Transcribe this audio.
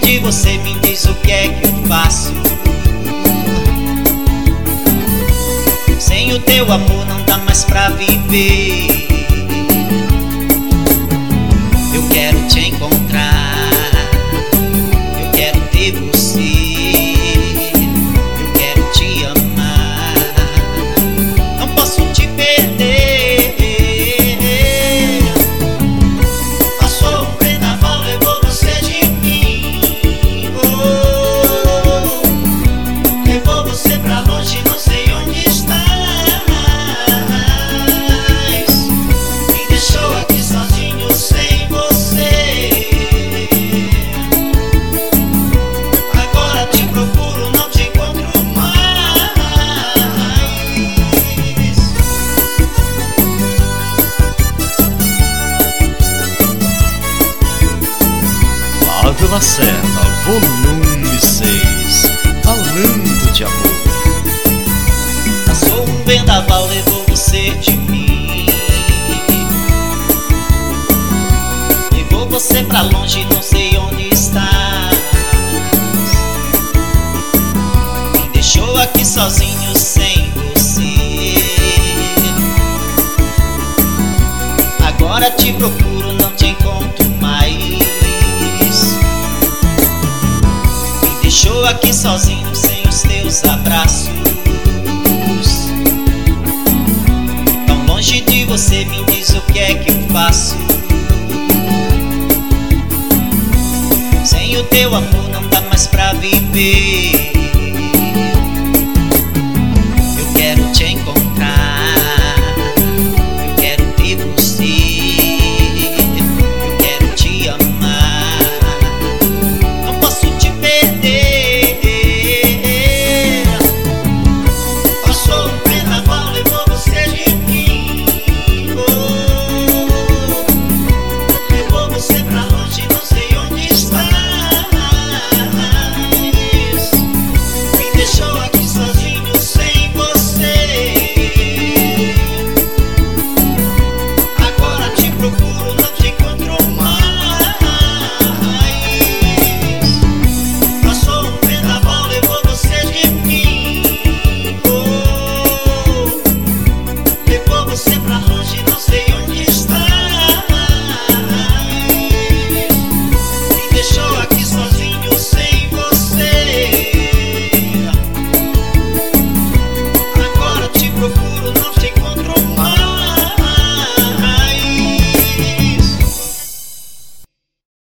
de você me diz o que é que eu faço. Sem o teu amor não dá mais pra viver. Eu quero te encontrar, eu quero ter você, eu quero te amar, não posso te perder. Passou um vendaval, levou você de mim, levou você pra longe, não sei onde estás. Me deixou aqui sozinho sem você. Agora te procuro, não te encontro mais. Flávio Lacerda, volume 6, falando de amor. Passou um vendaval, levou você de mim, levou você pra longe, não sei onde estás. Me deixou aqui sozinho sem você. Agora te procuro, não te encontro mais. Me deixou aqui sozinho sem os teus abraços. Tão longe de você, me diz o que é que eu faço. Sem o teu amor não dá mais pra viver.